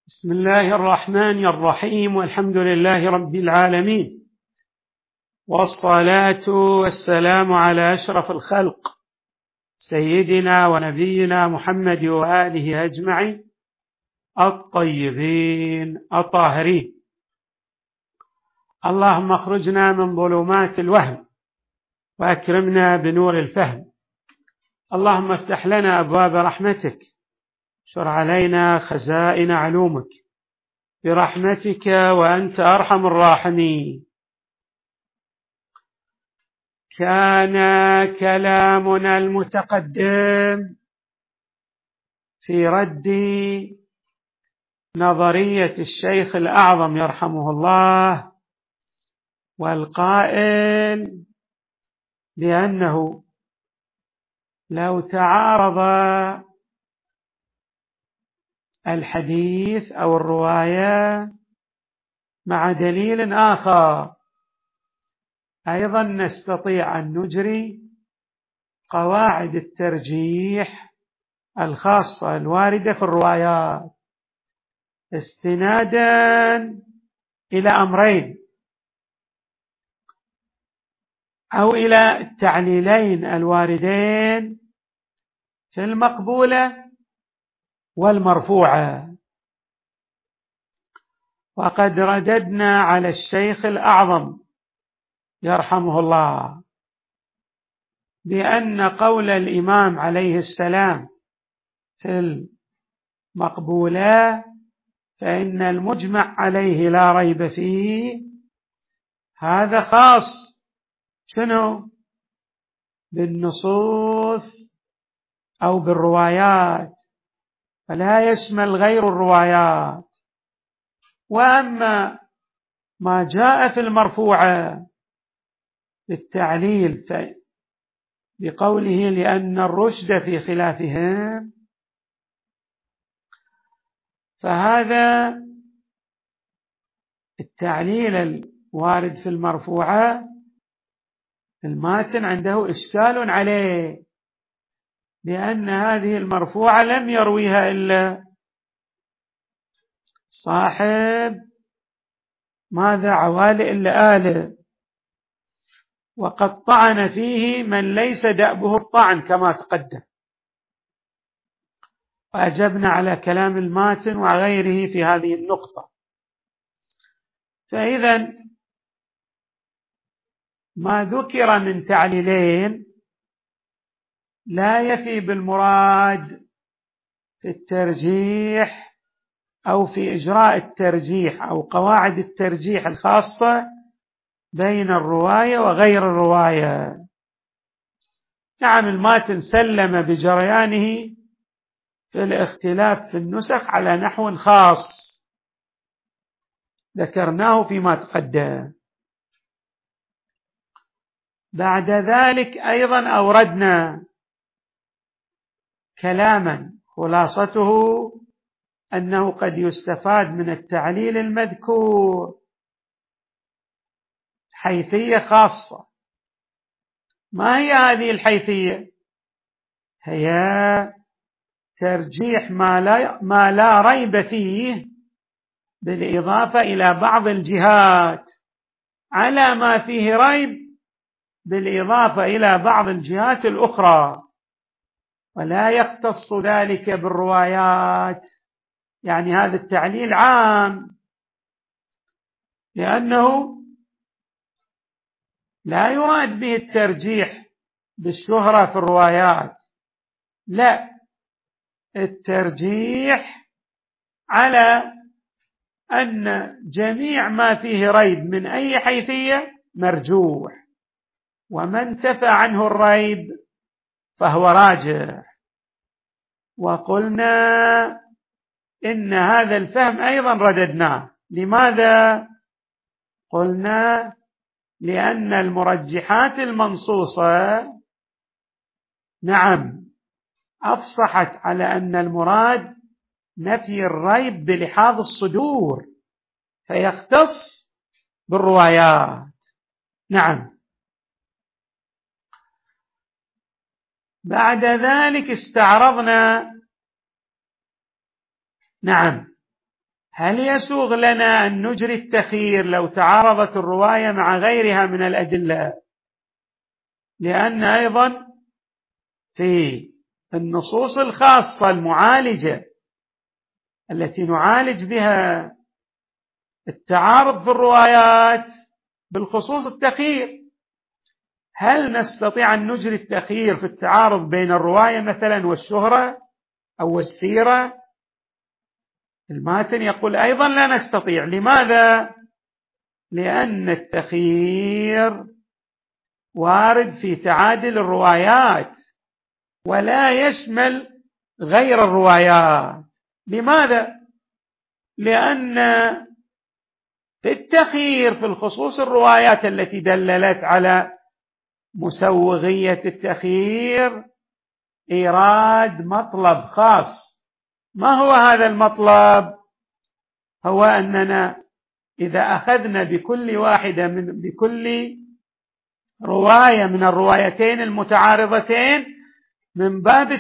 بسم الله الرحمن الرحيم، والحمد لله رب العالمين، والصلاة والسلام على أشرف الخلق سيدنا ونبينا محمد وآله أجمعين الطيبين الطاهرين. اللهم اخرجنا من ظلمات الوهم وأكرمنا بنور الفهم. اللهم افتح لنا أبواب رحمتك، شر علينا خزائن علومك برحمتك وأنت أرحم الراحمين. كان كلامنا المتقدم في رد نظرية الشيخ الأعظم يرحمه الله، والقائل بأنه لو تعارض الحديث أو الرواية مع دليل آخر أيضا نستطيع أن نجري قواعد الترجيح الخاصة الواردة في الروايات استنادا إلى أمرين أو إلى التعليلين الواردين في المقبولة والمرفوعة. وقد رددنا على الشيخ الأعظم يرحمه الله بأن قول الإمام عليه السلام في المقبولة فإن المجمع عليه لا ريب فيه هذا خاص شنو؟ بالنصوص أو بالروايات، فلا يشمل غير الروايات. وأما ما جاء في المرفوعة بالتعليل بقوله لأن الرشد في خلافهم، فهذا التعليل الوارد في المرفوعة الماتن عنده إشكال عليه، لأن هذه المرفوعة لم يرويها إلا صاحب ماذا عوالي إلا آله، وقد طعن فيه من ليس دأبه الطعن كما تقدم، وأجبنا على كلام الماتن وغيره في هذه النقطة. فإذا ما ذكر من تعليلين لا يفي بالمراد في الترجيح أو في إجراء الترجيح أو قواعد الترجيح الخاصة بين الرواية وغير الرواية. نعم، الماتن سلم بجريانه في الاختلاف في النسخ على نحو خاص ذكرناه فيما تقدم. بعد ذلك أيضا أوردنا كلاما خلاصته أنه قد يستفاد من التعليل المذكور حيثية خاصة. ما هي هذه الحيثية؟ هي ترجيح ما لا ريب فيه بالإضافة إلى بعض الجهات على ما فيه ريب بالإضافة إلى بعض الجهات الأخرى، ولا يختص ذلك بالروايات. يعني هذا التعليل عام، لأنه لا يراد به الترجيح بالشهرة في الروايات، لا، الترجيح على أن جميع ما فيه ريب من أي حيثية مرجوح، وما انتفى عنه الريب فهو راجح. وقلنا إن هذا الفهم أيضا رددناه. لماذا؟ قلنا لأن المرجحات المنصوصة نعم أفصحت على أن المراد نفي الريب بلحاظ الصدور، فيختص بالروايات. نعم. بعد ذلك استعرضنا نعم هل يسوغ لنا أن نجري التخيير لو تعارضت الرواية مع غيرها من الأدلة؟ لأن أيضا في النصوص الخاصة المعالجة التي نعالج بها التعارض في الروايات بالخصوص التخيير، هل نستطيع أن نجري التخيير في التعارض بين الرواية مثلا والشهرة أو السيرة؟ الماتن يقول أيضا لا نستطيع. لماذا؟ لأن التخيير وارد في تعادل الروايات ولا يشمل غير الروايات. لماذا؟ لأن في التخيير في الخصوص الروايات التي دللت على مسوغية التخيير إيراد مطلب خاص. ما هو هذا المطلب؟ هو أننا إذا أخذنا بكل رواية من الروايتين المتعارضتين من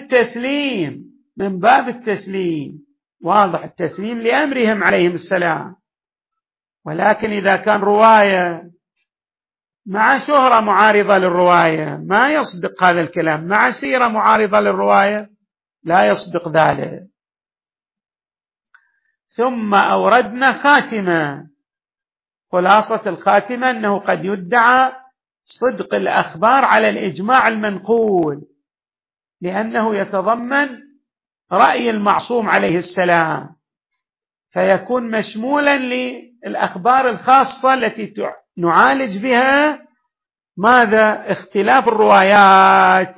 باب التسليم، واضح، التسليم لأمرهم عليهم السلام. ولكن إذا كان رواية مع شهرة معارضة للرواية ما يصدق هذا الكلام، مع سيرة معارضة للرواية لا يصدق ذلك. ثم أوردنا خاتمة. خلاصة الخاتمة أنه قد يدعى صدق الأخبار على الإجماع المنقول لأنه يتضمن رأي المعصوم عليه السلام، فيكون مشمولا للأخبار الخاصة التي نعالج بها ماذا؟ اختلاف الروايات.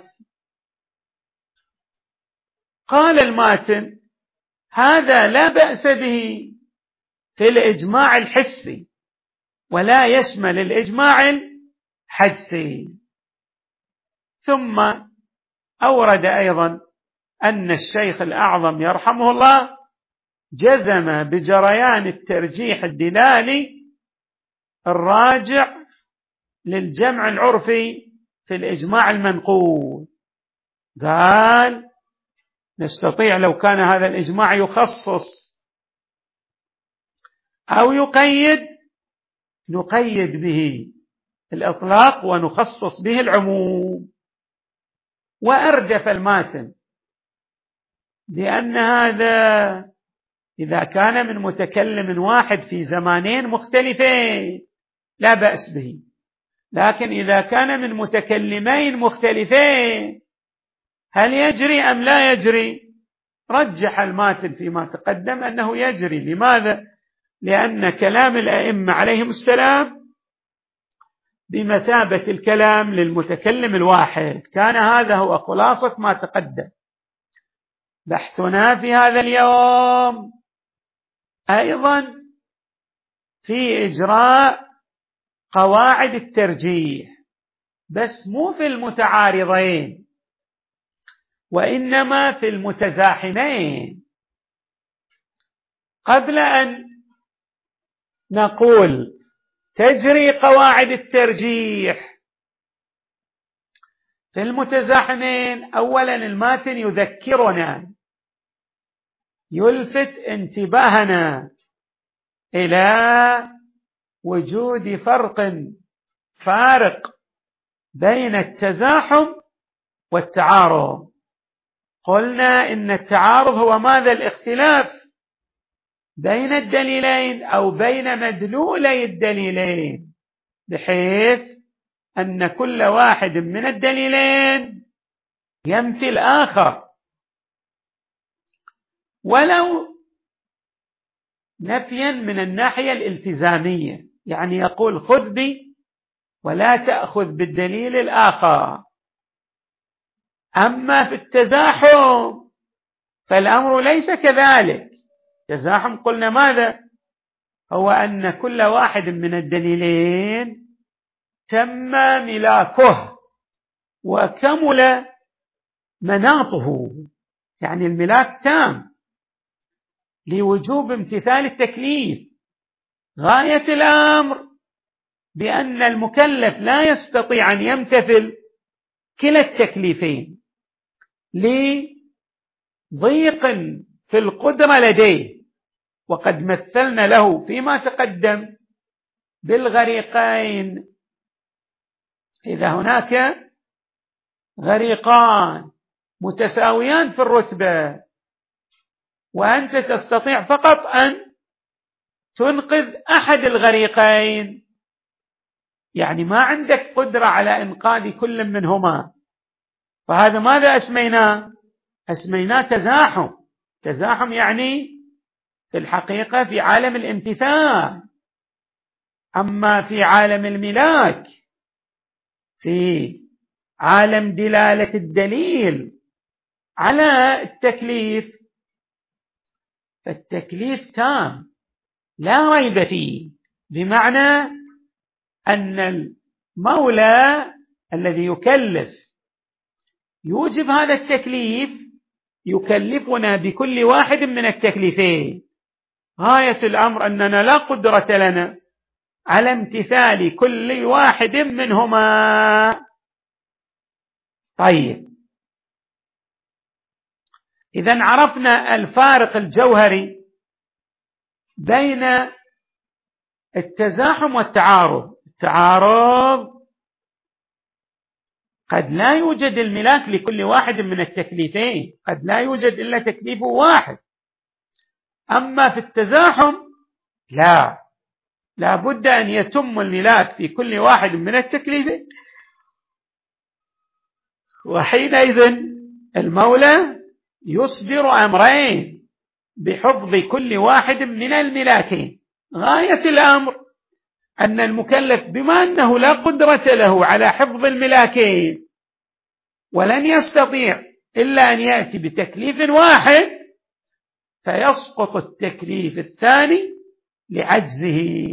قال الماتن هذا لا بأس به في الإجماع الحسي ولا يشمل الإجماع الحدسي. ثم أورد أيضا أن الشيخ الأعظم يرحمه الله جزم بجريان الترجيح الدلالي الراجع للجمع العرفي في الإجماع المنقول. قال نستطيع لو كان هذا الإجماع يخصص أو يقيد نقيد به الإطلاق ونخصص به العموم. وأرجف الماتن لأن هذا إذا كان من متكلم واحد في زمانين مختلفين لا بأس به، لكن إذا كان من متكلمين مختلفين هل يجري أم لا يجري؟ رجح الماتن فيما تقدم أنه يجري. لماذا؟ لأن كلام الأئمة عليهم السلام بمثابة الكلام للمتكلم الواحد. كان هذا هو خلاصة ما تقدم. بحثنا في هذا اليوم أيضا في إجراء قواعد الترجيح، بس مو في المتعارضين وإنما في المتزاحمين. قبل أن نقول تجري قواعد الترجيح في المتزاحمين، أولا الماتن يذكرنا يلفت انتباهنا إلى وجود فارق بين التزاحم والتعارض. قلنا إن التعارض هو ماذا؟ الاختلاف بين الدليلين أو بين مدلولي الدليلين، بحيث أن كل واحد من الدليلين ينفي الآخر، ولو نفيا من الناحية الالتزامية، يعني يقول خذ بي ولا تأخذ بالدليل الآخر. أما في التزاحم فالأمر ليس كذلك. التزاحم قلنا ماذا؟ هو أن كل واحد من الدليلين تم ملاكه وكمل مناطه، يعني الملاك تام لوجوب امتثال التكليف. غاية الأمر بأن المكلف لا يستطيع أن يمتثل كلا التكليفين لضيق في القدرة لديه، وقد مثلنا له فيما تقدم بالغريقين. إذا هناك غريقان متساويان في الرتبة وأنت تستطيع فقط أن تنقذ أحد الغريقين، يعني ما عندك قدرة على إنقاذ كل منهما، فهذا ماذا أسميناه؟ أسميناه تزاحم. تزاحم يعني في الحقيقة في عالم الامتثال. أما في عالم الملاك، في عالم دلالة الدليل على التكليف، فالتكليف تام لا ريب فيه، بمعنى أن المولى الذي يكلف يوجب هذا التكليف يكلفنا بكل واحد من التكليفين. غاية الأمر أننا لا قدرة لنا على امتثال كل واحد منهما. طيب، إذن عرفنا الفارق الجوهري بين التزاحم والتعارض. التعارض قد لا يوجد الملاك لكل واحد من التكليفين، قد لا يوجد إلا تكليف واحد. أما في التزاحم لا بد أن يتم الملاك في كل واحد من التكليفين، وحينئذ المولى يصدر أمرين بحفظ كل واحد من الملاكين. غاية الأمر أن المكلف بما أنه لا قدرة له على حفظ الملاكين ولن يستطيع إلا أن يأتي بتكليف واحد، فيسقط التكليف الثاني لعجزه،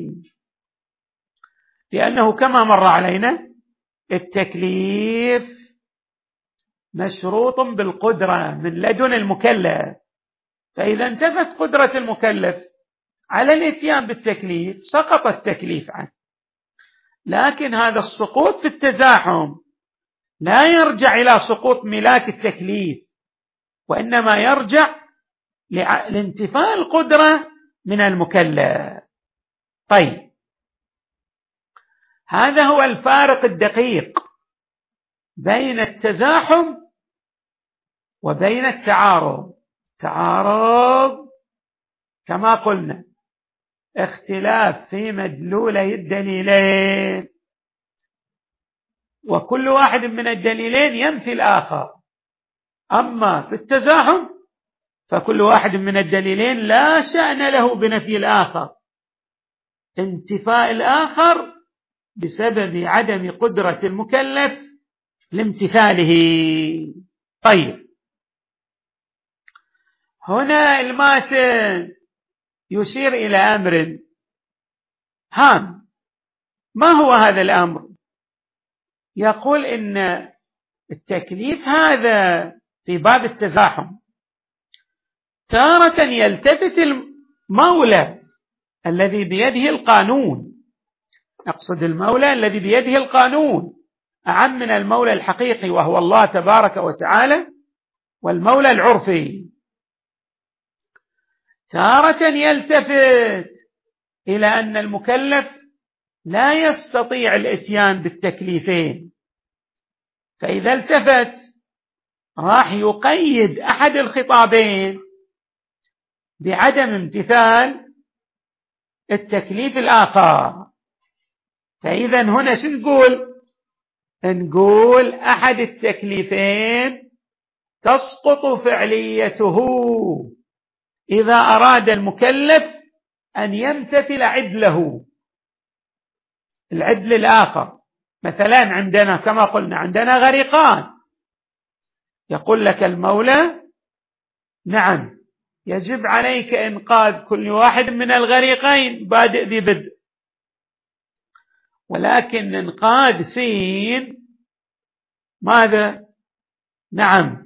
لأنه كما مر علينا التكليف مشروط بالقدرة من لدن المكلف، فإذا انتفت قدرة المكلف على الاتيان بالتكليف سقط التكليف عنه. لكن هذا السقوط في التزاحم لا يرجع إلى سقوط ملاك التكليف، وإنما يرجع لانتفاء القدرة من المكلف. طيب، هذا هو الفارق الدقيق بين التزاحم وبين التعارض. التعارض كما قلنا اختلاف في مدلولي الدليلين، وكل واحد من الدليلين ينفي الآخر. أما في التزاحم فكل واحد من الدليلين لا شأن له بنفي الآخر، انتفاء الآخر بسبب عدم قدرة المكلف لامتثاله. طيب، هنا الماتن يشير إلى أمر هام. ما هو هذا الأمر؟ يقول إن التكليف هذا في باب التزاحم تارة يلتفت المولى الذي بيده القانون، أقصد المولى الذي بيده القانون أعم من المولى الحقيقي وهو الله تبارك وتعالى والمولى العرفي. تارة يلتفت إلى أن المكلف لا يستطيع الإتيان بالتكليفين، فإذا التفت راح يقيد أحد الخطابين بعدم امتثال التكليف الآخر. فإذا هنا شو نقول أحد التكليفين تسقط فعليته إذا أراد المكلف أن يمتثل عدله، العدل الآخر. مثلا عندنا كما قلنا عندنا غريقان، يقول لك المولى نعم يجب عليك إنقاذ كل واحد من الغريقين بادئ ببدء، ولكن إنقاذ سين ماذا؟ نعم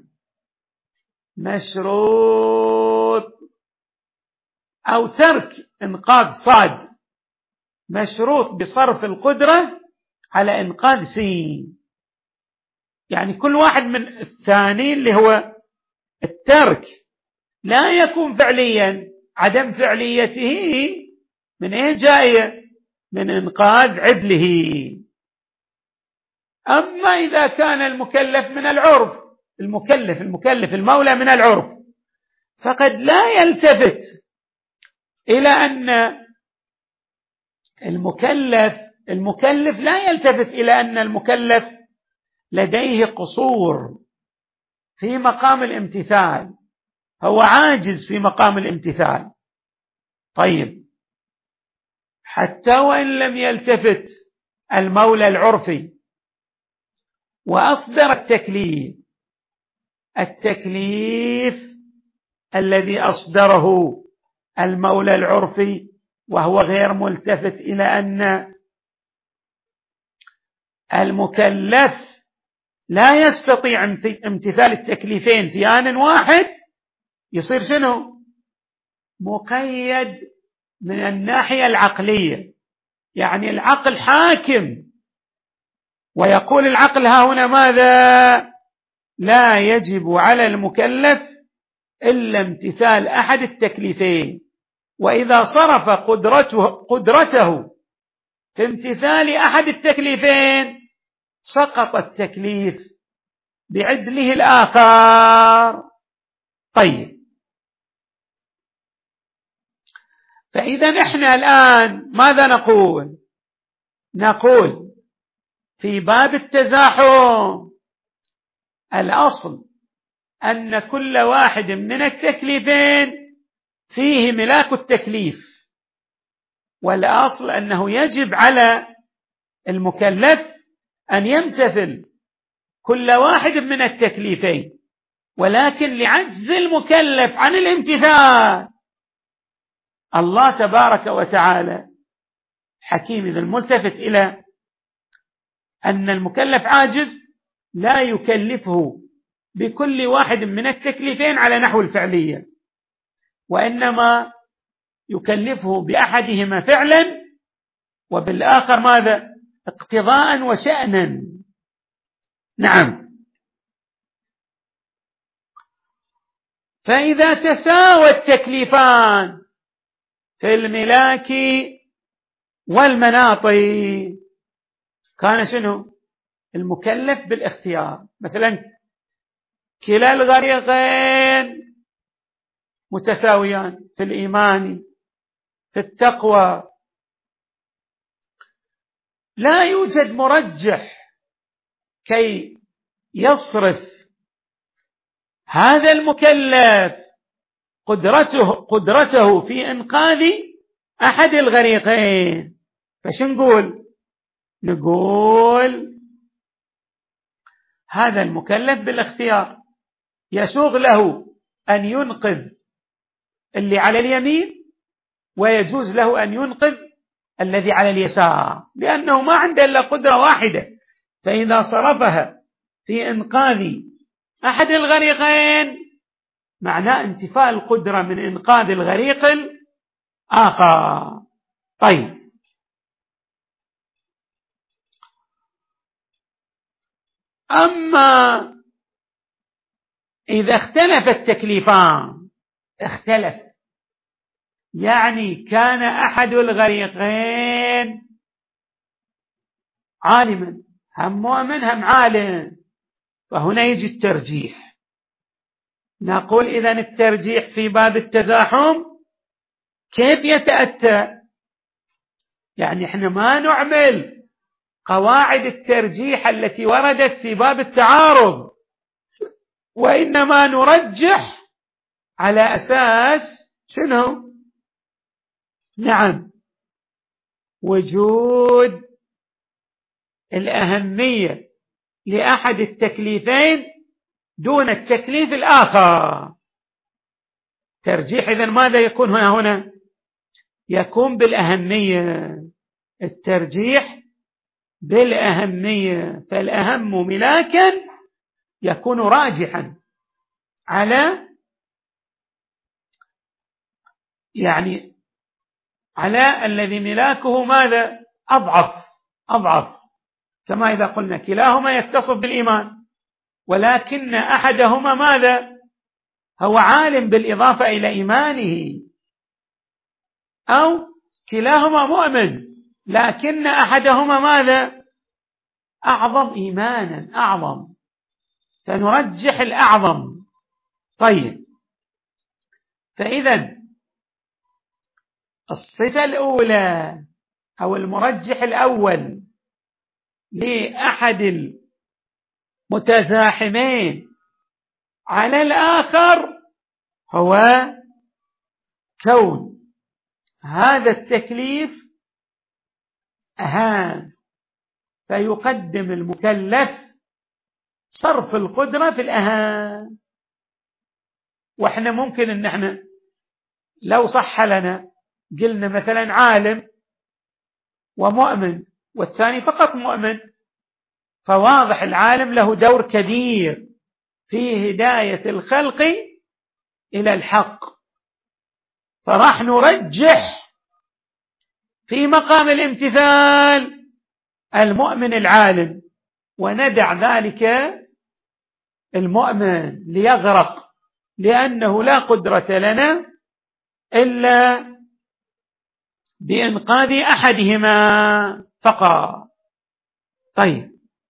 مشروط، أو ترك إنقاذ صاد مشروط بصرف القدرة على إنقاذ سين. يعني كل واحد من الثاني اللي هو الترك لا يكون فعليا عدم فعليته من أين جاية؟ من إنقاذ عدله. أما إذا كان المكلف من العرف، المكلف المولى من العرف، فقد لا يلتفت إلى أن المكلف لا يلتفت إلى أن المكلف لديه قصور في مقام الامتثال، هو عاجز في مقام الامتثال. طيب، حتى وإن لم يلتفت المولى العرفي وأصدر التكليف الذي أصدره المولى العرفي وهو غير ملتفت إلى أن المكلف لا يستطيع امتثال التكليفين في آن واحد، يصير شنو؟ مقيد من الناحية العقلية، يعني العقل حاكم، ويقول العقل ها هنا ماذا؟ لا يجب على المكلف إلا امتثال أحد التكليفين، وإذا صرف قدرته في امتثال أحد التكليفين سقط التكليف بعدله الآخر. طيب، فإذا نحن الآن ماذا نقول؟ نقول في باب التزاحم الأصل أن كل واحد من التكليفين فيه ملاك التكليف، والأصل أنه يجب على المكلف أن يمتثل كل واحد من التكليفين، ولكن لعجز المكلف عن الامتثال الله تبارك وتعالى حكيم إذا الملتفت إلى أن المكلف عاجز لا يكلفه بكل واحد من التكليفين على نحو الفعلية، وإنما يكلفه بأحدهما فعلا وبالآخر ماذا؟ اقتضاء وشأنا. نعم. فإذا تساوى التكليفان في الملاك والمناط كان شنو؟ المكلف بالاختيار. مثلا كلا الغريقين متساويان في الإيمان في التقوى، لا يوجد مرجح كي يصرف هذا المكلف قدرته في إنقاذ أحد الغريقين. فش نقول هذا المكلف بالاختيار يسوغ له أن ينقذ اللي على اليمين ويجوز له أن ينقذ الذي على اليسار، لأنه ما عنده إلا قدرة واحدة، فإذا صرفها في إنقاذ أحد الغريقين معناه انتفاء القدرة من إنقاذ الغريق الآخر. طيب، أما إذا اختلف التكليفان، يعني كان أحد الغريقين عالما، هم مؤمن هم عالم، فهنا يجي الترجيح. نقول إذن الترجيح في باب التزاحم كيف يتأتى؟ يعني احنا ما نعمل قواعد الترجيح التي وردت في باب التعارض، وإنما نرجح على أساس شنو؟ نعم، وجود الأهمية لأحد التكليفين دون التكليف الآخر. ترجيح إذن ماذا يكون هنا؟ يكون بالأهمية، الترجيح بالأهمية، فالأهم ملاكا يكون راجحا على على الذي ملاكه ماذا؟ أضعف، كما إذا قلنا كلاهما يتصف بالإيمان، ولكن أحدهما ماذا؟ هو عالم بالإضافة إلى إيمانه، أو كلاهما مؤمن لكن أحدهما ماذا؟ أعظم إيمانا، أعظم، فنرجح الأعظم. طيب، فإذا الصفة الأولى أو المرجح الأول لأحد المتزاحمين على الآخر هو كون هذا التكليف أهم، فيقدم المكلف صرف القدرة في الأهم. وإحنا ممكن أن احنا لو صح لنا قلنا مثلا عالم ومؤمن والثاني فقط مؤمن، فواضح العالم له دور كبير في هداية الخلق إلى الحق، فراح نرجح في مقام الامتثال المؤمن العالم، وندع ذلك المؤمن ليغرق، لأنه لا قدرة لنا إلا بإنقاذ أحدهما فقط. طيب،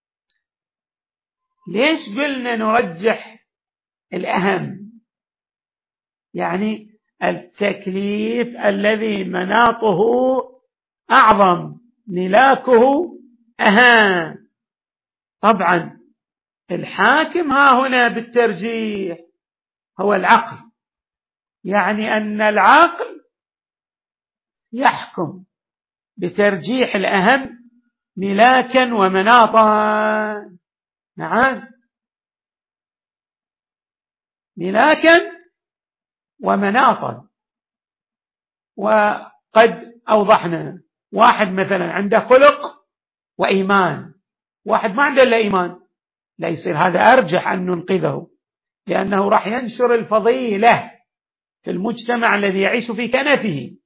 ليش قلنا نرجح الأهم؟ يعني التكليف الذي مناطه أعظم، ملاكه أهم. طبعا الحاكم ها هنا بالترجيح هو العقل، يعني أن العقل يحكم بترجيح الأهم ملاكا ومناطا. نعم، ملاكا ومناطا. وقد أوضحنا واحد مثلا عنده خلق وإيمان، واحد ما عنده إلا إيمان، لا يصير هذا أرجح أن ننقذه، لأنه راح ينشر الفضيلة في المجتمع الذي يعيش في كنفه،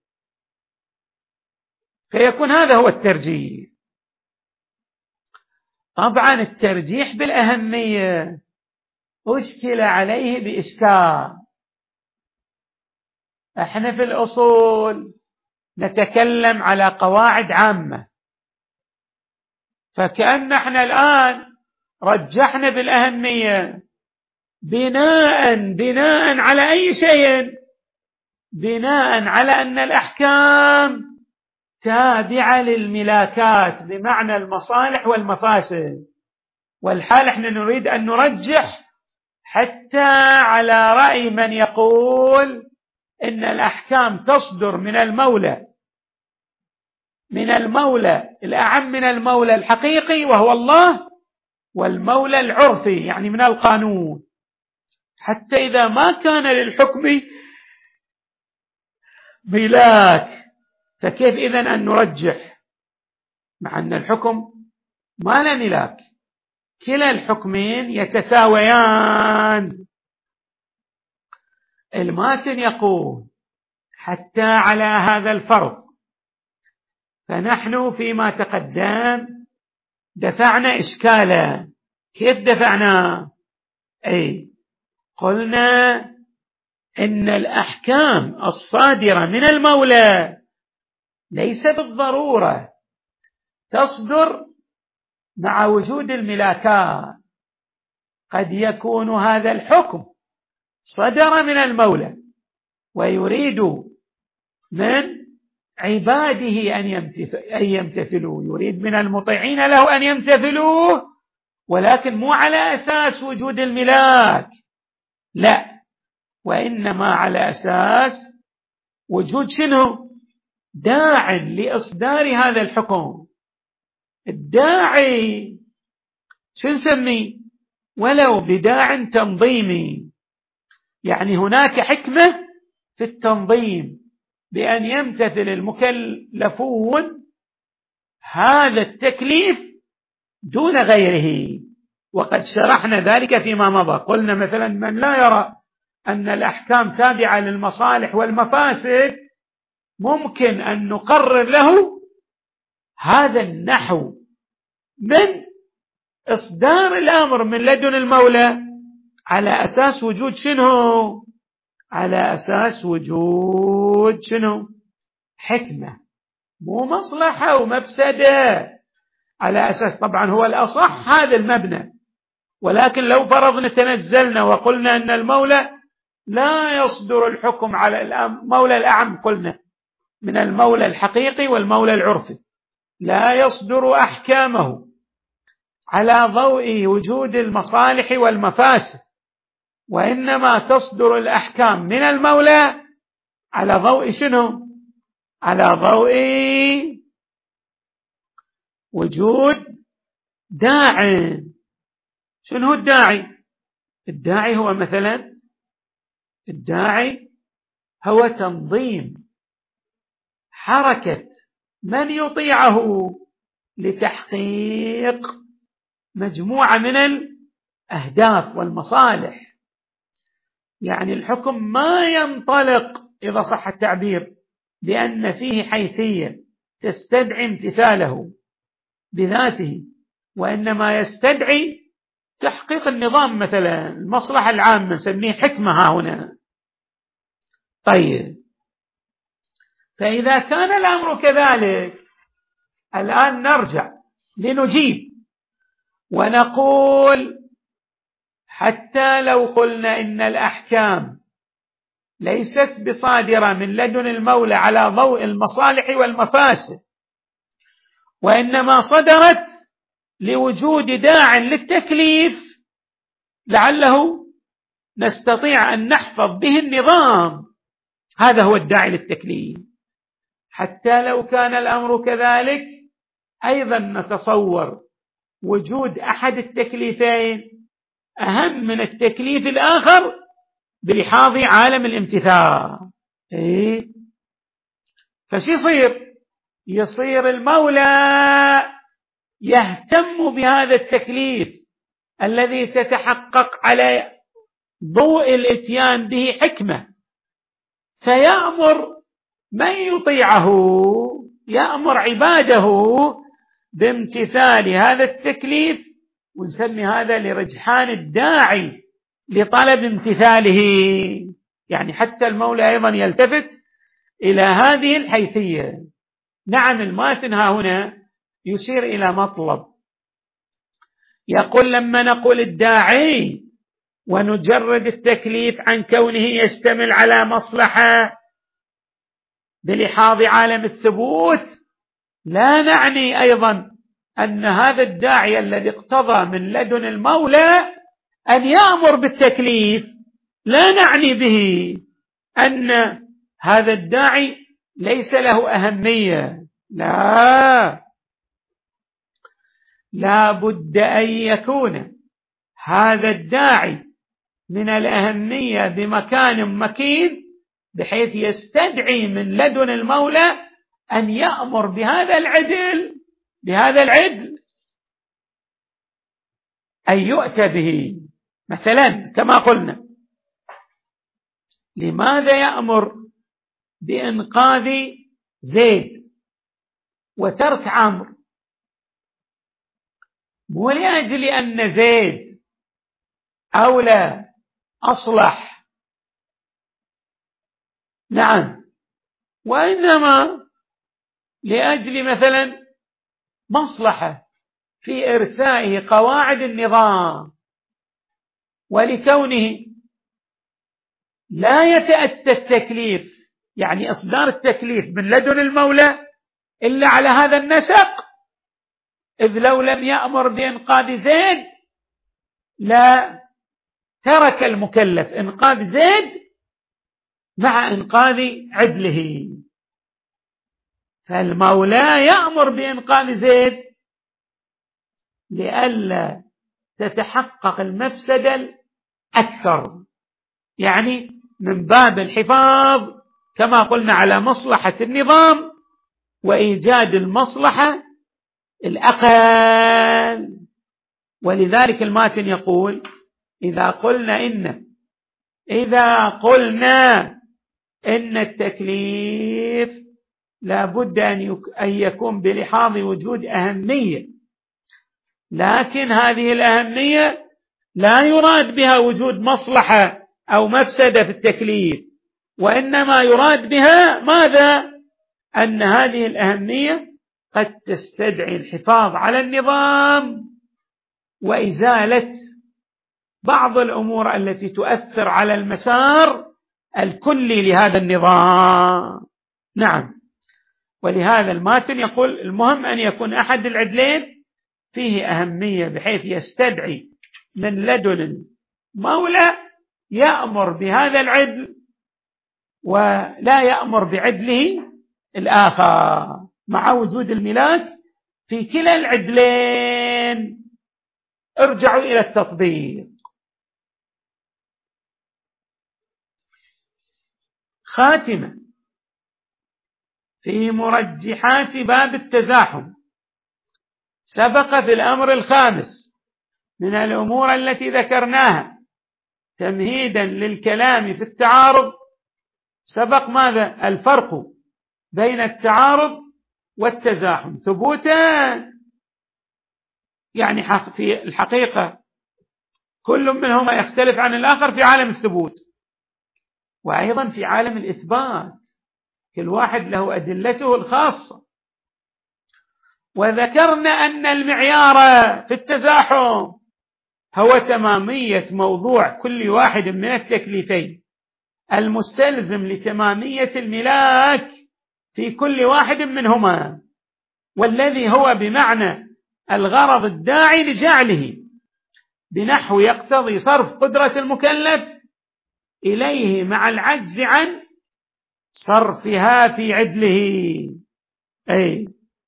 فيكون هذا هو الترجيح. طبعا الترجيح بالأهمية أشكل عليه بإشكال. احنا في الأصول نتكلم على قواعد عامة، فكأن احنا الآن رجحنا بالأهمية بناء على أي شيء؟ بناء على أن الأحكام تابعة للملاكات بمعنى المصالح والمفاسد، والحال احنا نريد أن نرجح حتى على رأي من يقول إن الأحكام تصدر من المولى الأعم من المولى الحقيقي وهو الله، والمولى العرفي يعني من القانون، حتى إذا ما كان للحكم ملاك فكيف إذن أن نرجح مع أن الحكم ما له ملاك؟ كلا الحكمين يتساويان. الماتن يقول حتى على هذا الفرض، فنحن فيما تقدم دفعنا إشكالا. كيف دفعنا؟ قلنا إن الأحكام الصادرة من المولى ليس بالضرورة تصدر مع وجود الملاكات، قد يكون هذا الحكم صدر من المولى ويريد من عباده أن يمتثلوا، يريد من المطيعين له أن يمتثلوه، ولكن مو على أساس وجود الملاك، لا، وإنما على أساس وجود شنو؟ داع لإصدار هذا الحكم. الداعي شو نسميه؟ ولو بداع تنظيمي، يعني هناك حكمة في التنظيم بأن يمتثل المكلفون هذا التكليف دون غيره، وقد شرحنا ذلك فيما مضى. قلنا مثلا من لا يرى أن الأحكام تابعة للمصالح والمفاسد ممكن أن نقرر له هذا النحو من إصدار الأمر من لدن المولى على أساس وجود شنو؟ على أساس وجود شنو؟ حكمة، مو مصلحة ومفسدة، على أساس طبعا هو الأصح هذا المبنى. ولكن لو فرضنا تنزلنا وقلنا أن المولى لا يصدر الحكم على المولى الأعم، قلنا من المولى الحقيقي والمولى العرفي، لا يصدر أحكامه على ضوء وجود المصالح والمفاسد، وإنما تصدر الأحكام من المولى على ضوء شنو؟ على ضوء وجود داعي. شنو هو الداعي؟ الداعي هو مثلا، الداعي هو تنظيم حركة من يطيعه لتحقيق مجموعة من الأهداف والمصالح. يعني الحكم ما ينطلق إذا صح التعبير بأن فيه حيثية تستدعي امتثاله بذاته، وإنما يستدعي تحقيق النظام، مثلا المصلحة العامة نسميه حكمة ها هنا. طيب، فإذا كان الأمر كذلك، الآن نرجع لنجيب ونقول حتى لو قلنا إن الأحكام ليست بصادرة من لدن المولى على ضوء المصالح والمفاسد، وإنما صدرت لوجود داع للتكليف لعله نستطيع أن نحفظ به النظام، هذا هو الداعي للتكليف. حتى لو كان الأمر كذلك أيضا نتصور وجود أحد التكليفين أهم من التكليف الآخر بلحاظ عالم الامتثال. فشي يصير المولى يهتم بهذا التكليف الذي تتحقق على ضوء الاتيان به حكمة، فيأمر من يطيعه، يأمر عباده بامتثال هذا التكليف، ونسمي هذا لرجحان الداعي لطلب امتثاله. يعني حتى المولى أيضا يلتفت إلى هذه الحيثية. نعم، الماتن ها هنا يشير إلى مطلب، يقول لما نقول الداعي ونجرد التكليف عن كونه يشتمل على مصلحة بلحاظ عالم الثبوت، لا نعني أيضا أن هذا الداعي الذي اقتضى من لدن المولى أن يأمر بالتكليف، لا نعني به أن هذا الداعي ليس له أهمية، لا بد أن يكون هذا الداعي من الأهمية بمكان مكين، بحيث يستدعي من لدن المولى أن يأمر بهذا العدل أن يؤتى به. مثلا كما قلنا، لماذا يأمر بإنقاذ زيد وترك عمرو؟ مو لأجل أن زيد أولى أصلح، نعم، وإنما لأجل مثلا مصلحة في إرسائه قواعد النظام، ولكونه لا يتأتى التكليف، يعني إصدار التكليف من لدن المولى إلا على هذا النسق، إذ لو لم يأمر بإنقاذ زيد لا ترك المكلف إنقاذ زيد مع إنقاذ عدله. فالمولى يأمر بإنقاذ زيد لئلا تتحقق المفسدة الأكثر، يعني من باب الحفاظ كما قلنا على مصلحة النظام وإيجاد المصلحة الأقل. ولذلك الماتن يقول إذا قلنا إن التكليف لا بد أن يكون بلحاظ وجود أهمية، لكن هذه الأهمية لا يراد بها وجود مصلحة أو مفسدة في التكليف، وإنما يراد بها ماذا؟ أن هذه الأهمية قد تستدعي الحفاظ على النظام وإزالة بعض الأمور التي تؤثر على المسار الكلي لهذا النظام. نعم، ولهذا الماتن يقول المهم أن يكون أحد العدلين فيه أهمية بحيث يستدعي من لدن مولى يأمر بهذا العدل ولا يأمر بعدله الآخر، مع وجود الملاك في كلا العدلين. ارجعوا إلى التطبيق. خاتمة في مرجحات باب التزاحم. سبق في الأمر الخامس من الأمور التي ذكرناها تمهيدا للكلام في التعارض، سبق ماذا؟ الفرق بين التعارض والتزاحم ثبوتا، يعني في الحقيقة كل منهما يختلف عن الآخر في عالم الثبوت وأيضا في عالم الإثبات، كل واحد له أدلته الخاصة. وذكرنا أن المعيار في التزاحم هو تمامية موضوع كل واحد من التكليفين المستلزم لتمامية الملاك في كل واحد منهما، والذي هو بمعنى الغرض الداعي لجعله، بنحو يقتضي صرف قدرة المكلف إليه مع العجز عن صرفها في عدله، أي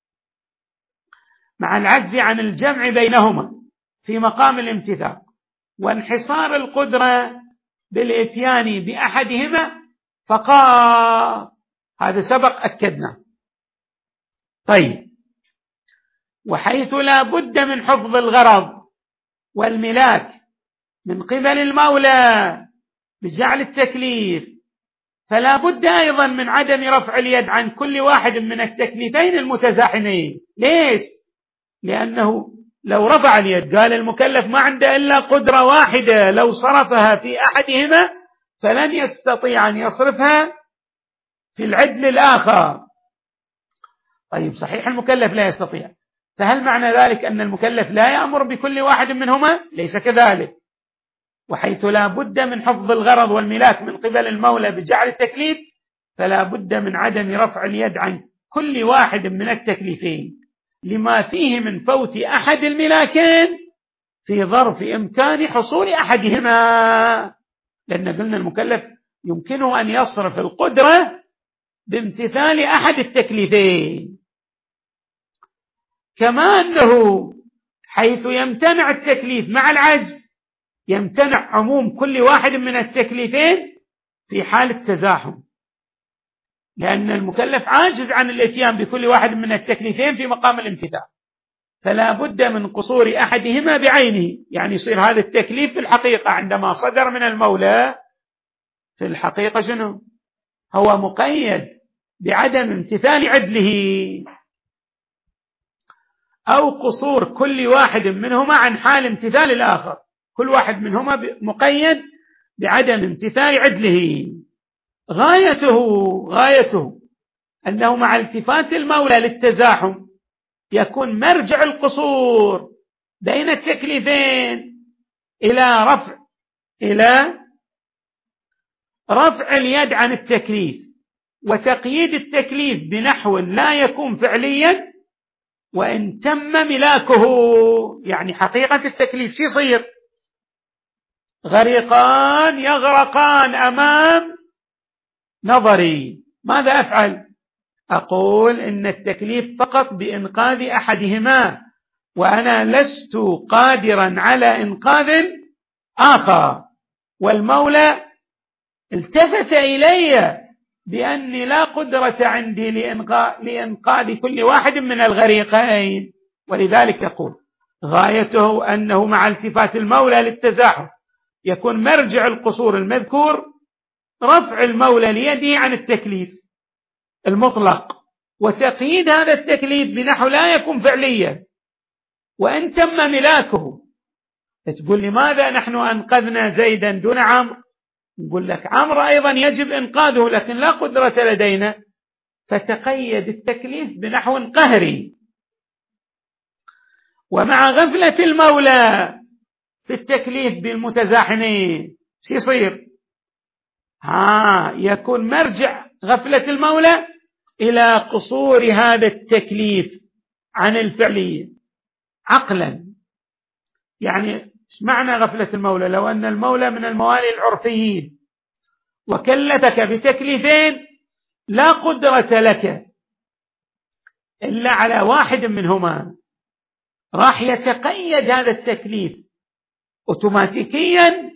مع العجز عن الجمع بينهما في مقام الامتثال، وانحصار القدرة بالإتيان بأحدهما فقط. هذا سبق أكدنا. طيب، وحيث لا بد من حفظ الغرض والملاك من قبل المولى بجعل التكليف، فلا بد أيضا من عدم رفع اليد عن كل واحد من التكليفين المتزاحمين. ليش؟ لأنه لو رفع اليد قال المكلف ما عنده إلا قدرة واحدة، لو صرفها في أحدهما فلن يستطيع أن يصرفها في العدل الآخر. طيب، صحيح المكلف لا يستطيع، فهل معنى ذلك أن المكلف لا يأمر بكل واحد منهما؟ ليس كذلك. وحيث لا بد من حفظ الغرض والملاك من قبل المولى بجعل التكليف، فلا بد من عدم رفع اليد عن كل واحد من التكليفين لما فيه من فوت أحد الملاكين في ظرف إمكان حصول أحدهما، لأن قلنا المكلف يمكنه أن يصرف القدرة بامتثال أحد التكليفين، كما أنه حيث يمتنع التكليف مع العجز يمتنع عموم كل واحد من التكليفين في حال التزاحم، لأن المكلف عاجز عن الاتيان بكل واحد من التكليفين في مقام الامتثال، فلا بد من قصور أحدهما بعينه. يعني يصير هذا التكليف في الحقيقة عندما صدر من المولى في الحقيقة شنو؟ هو مقيد بعدم امتثال عدله، أو قصور كل واحد منهما عن حال امتثال الآخر، كل واحد منهما مقيد بعدم امتثال عدله. غايته أنه مع التفات المولى للتزاحم يكون مرجع القصور بين التكليفين إلى رفع اليد عن التكليف وتقييد التكليف بنحو لا يكون فعليا وإن تم ملاكه. يعني حقيقة التكليف شو يصير؟ غريقان يغرقان أمام نظري، ماذا أفعل؟ أقول إن التكليف فقط بإنقاذ أحدهما وأنا لست قادرا على إنقاذ آخر، والمولى التفت إلي بأني لا قدرة عندي لإنقاذ كل واحد من الغريقين، ولذلك يقول غايته أنه مع التفات المولى للتزاحم يكون مرجع القصور المذكور رفع المولى ليده عن التكليف المطلق وتقييد هذا التكليف بنحو لا يكون فعليا وإن تم ملاكه. تقول لماذا نحن أنقذنا زيدا دون عمرو؟ نقول لك عمرو أيضا يجب إنقاذه لكن لا قدرة لدينا، فتقيد التكليف بنحو قهري. ومع غفلة المولى في التكليف بالمتزاحمين شو يصير؟ يكون مرجع غفلة المولى إلى قصور هذا التكليف عن الفعلية عقلا. يعني ايش معنى غفلة المولى؟ لو أن المولى من الموالي العرفيين وكلفك بتكليفين لا قدرة لك إلا على واحد منهما، راح يتقيد هذا التكليف أوتوماتيكيا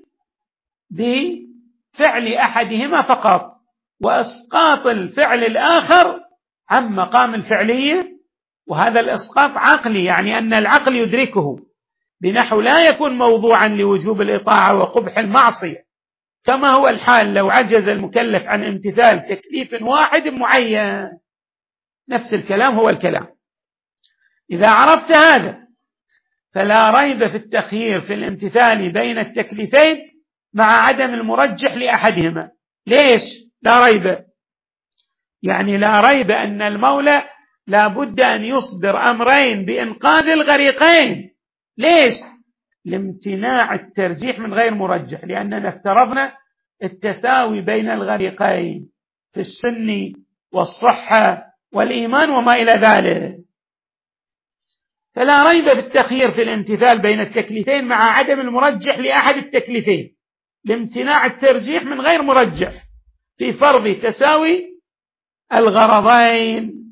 بفعل أحدهما فقط، وإسقاط الفعل الآخر عن مقام الفعلية. وهذا الإسقاط عقلي، يعني أن العقل يدركه، بنحو لا يكون موضوعا لوجوب الإطاعة وقبح المعصية، كما هو الحال لو عجز المكلف عن امتثال تكليف واحد معين. نفس الكلام هو الكلام. إذا عرفت هذا فلا ريب في التخيير في الامتثال بين التكليفين مع عدم المرجح لأحدهما. ليش لا ريب؟ يعني لا ريب أن المولى لا بد أن يصدر أمرين بإنقاذ الغريقين. ليش؟ لامتناع الترجيح من غير مرجح، لأننا افترضنا التساوي بين الغريقين في السن والصحة والإيمان وما إلى ذلك. فلا ريب بالتخيير في الامتثال بين التكليفين مع عدم المرجح لأحد التكليفين، لامتناع الترجيح من غير مرجح في فرض تساوي الغرضين،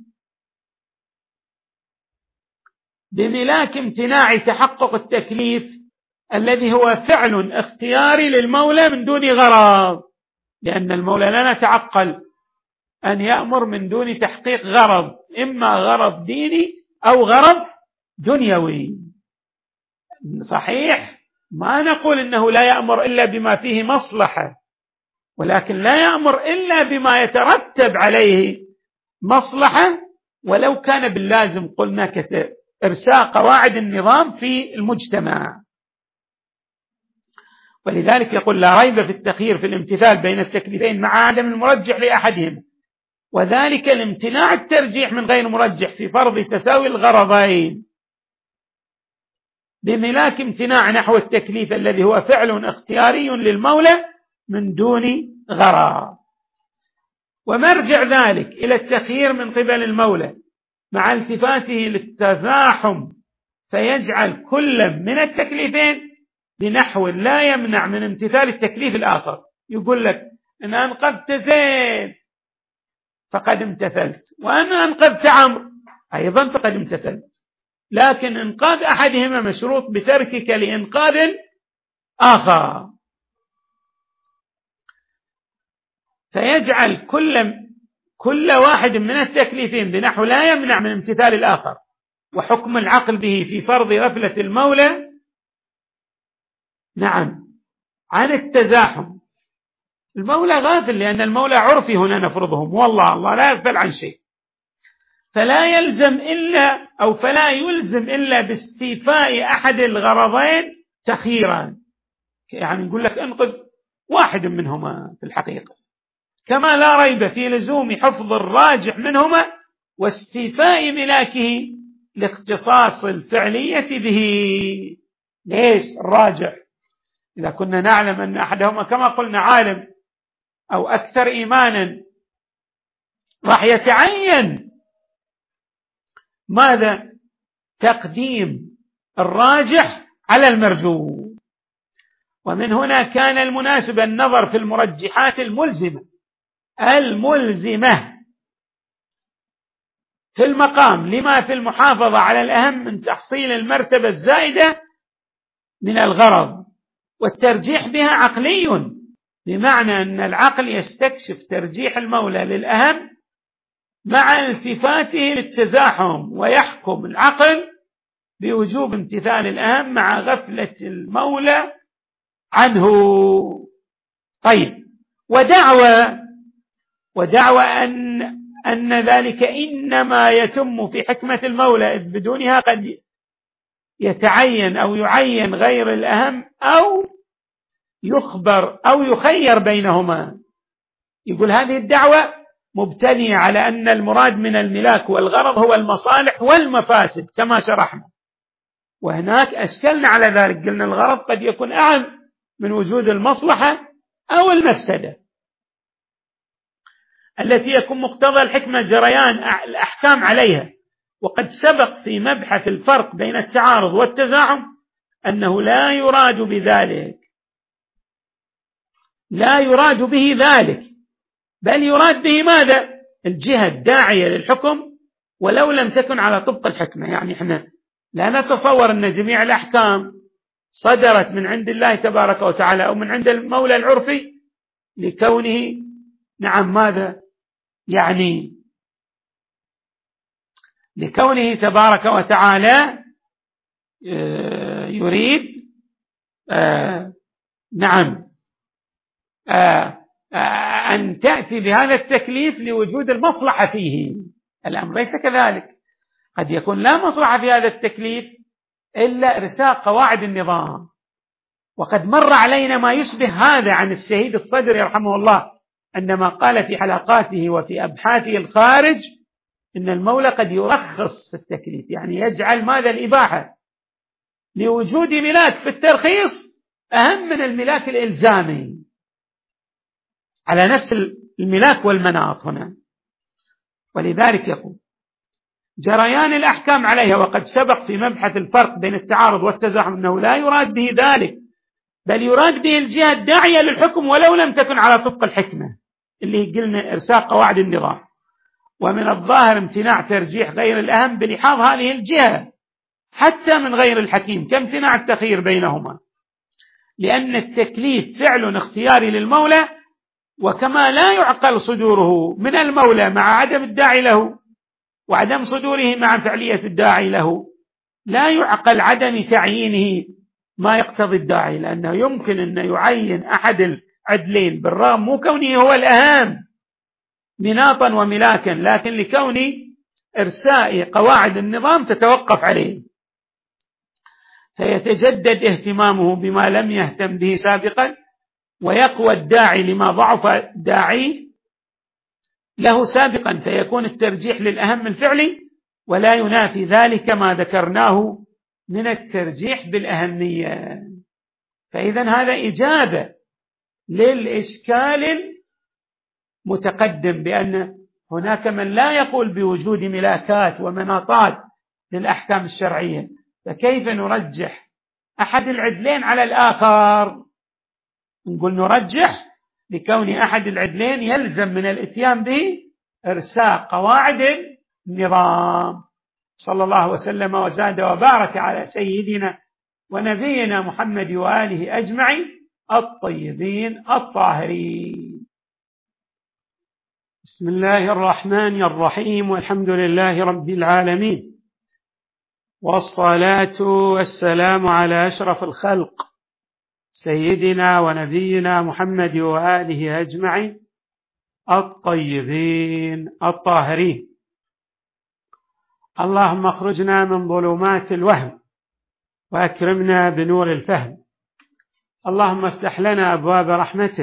بملاك امتناع تحقق التكليف الذي هو فعل اختياري للمولى من دون غرض، لأن المولى لا نتعقل أن يأمر من دون تحقيق غرض، إما غرض ديني أو غرض دنيوي. صحيح ما نقول إنه لا يأمر إلا بما فيه مصلحة، ولكن لا يأمر إلا بما يترتب عليه مصلحة، ولو كان باللازم قلنا إرساء قواعد النظام في المجتمع. ولذلك يقول لا ريب في التخيير في الامتثال بين التكليفين مع عدم المرجح لأحدهما، وذلك لامتناع الترجيح من غير مرجح في فرض تساوي الغرضين، بملاك امتناع نحو التكليف الذي هو فعل اختياري للمولى من دون غرض. ومرجع ذلك إلى التخيير من قبل المولى مع التفاته للتزاحم، فيجعل كل من التكليفين بنحو لا يمنع من امتثال التكليف الآخر. يقول لك إن أنقذت زيد فقد امتثلت، وأنا أنقذت عمرو أيضا فقد امتثلت، لكن إنقاذ أحدهما مشروط بتركك لإنقاذ الآخر. فيجعل كل واحد من التكليفين بنحو لا يمنع من امتثال الآخر، وحكم العقل به في فرض غفلة المولى عن التزاحم. المولى غافل، لأن المولى عرفي هنا نفرضهم، والله الله لا يغفل عن شيء، فلا يلزم إلا باستيفاء أحد الغرضين تخييرا. يعني نقول لك انقذ واحد منهما في الحقيقة، كما لا ريب في لزوم حفظ الراجح منهما واستيفاء ملاكه لاختصاص الفعلية به. ليش الراجح؟ إذا كنا نعلم أن أحدهما كما قلنا عالم أو أكثر إيمانا، راح يتعين ماذا؟ تقديم الراجح على المرجوح. ومن هنا كان المناسب النظر في المرجحات الملزمة في المقام لما في المحافظة على الأهم من تحصيل المرتبة الزائدة من الغرض، والترجيح بها عقلي، بمعنى أن العقل يستكشف ترجيح المولى للأهم مع التفاته للتزاحم، ويحكم العقل بوجوب امتثال الأهم مع غفلة المولى عنه. طيب، ودعوى أن ذلك إنما يتم في حكمة المولى، إذ بدونها قد يتعين أو يعين غير الأهم أو يخبر أو يخير بينهما. يقول هذه الدعوة مبتنية على أن المراد من الملاك والغرض هو المصالح والمفاسد كما شرحنا، وهناك أشكلنا على ذلك، قلنا الغرض قد يكون أعم من وجود المصلحة أو المفسدة التي يكون مقتضى الحكمة جريان الأحكام عليها. وقد سبق في مبحث الفرق بين التعارض والتزاحم أنه لا يراد به ذلك، بل يراد به ماذا؟ الجهة الداعية للحكم ولو لم تكن على طبق الحكمة. يعني احنا لا نتصور أن جميع الأحكام صدرت من عند الله تبارك وتعالى أو من عند المولى العرفي لكونه ماذا؟ يعني لكونه تبارك وتعالى يريد أن تأتي بهذا التكليف لوجود المصلحة فيه. الأمر ليس كذلك، قد يكون لا مصلحة في هذا التكليف إلا إرساء قواعد النظام. وقد مر علينا ما يشبه هذا عن الشهيد الصدري رحمه الله عندما قال في حلقاته وفي أبحاثه الخارج إن المولى قد يرخص في التكليف، يعني يجعل ماذا؟ الإباحة، لوجود ملاك في الترخيص أهم من الملاك الإلزامي على نفس الملاك والمناط هنا. ولذلك يقول جريان الأحكام عليها. وقد سبق في مبحث الفرق بين التعارض والتزاحم أنه لا يراد به ذلك، بل يراد به الجهة الداعية للحكم ولو لم تكن على طبق الحكمة اللي قلنا إرساء قواعد النظام. ومن الظاهر امتناع ترجيح غير الأهم بلحاظ هذه الجهة حتى من غير الحكيم كامتناع التخيير بينهما، لأن التكليف فعل اختياري للمولى، وكما لا يعقل صدوره من المولى مع عدم الداعي له وعدم صدوره مع فعلية الداعي له، لا يعقل عدم تعيينه ما يقتضي الداعي، لأنه يمكن أن يعين أحد العدلين بالرغم مو كونه هو الأهم مناطا وملاكا، لكن لكون إرساء قواعد النظام تتوقف عليه، فيتجدد اهتمامه بما لم يهتم به سابقا، ويقوى الداعي لما ضعف الداعي له سابقا، فيكون الترجيح للأهم الفعلي، ولا ينافي ذلك ما ذكرناه من الترجيح بالأهمية. فإذا هذا إجابة للإشكال المتقدم بأن هناك من لا يقول بوجود ملاكات ومناطات للأحكام الشرعية، فكيف نرجح أحد العدلين على الآخر؟ نقول نرجح لكون أحد العدلين يلزم من الاتيان به إرساء قواعد النظام. صلى الله وسلم وزاد وبارك على سيدنا ونبينا محمد وآله أجمعين الطيبين الطاهرين. بسم الله الرحمن الرحيم، والحمد لله رب العالمين، والصلاة والسلام على أشرف الخلق سيدنا ونبينا محمد وآله أجمعين الطيبين الطاهرين. اللهم اخرجنا من ظلمات الوهم وأكرمنا بنور الفهم. اللهم افتح لنا أبواب رحمتك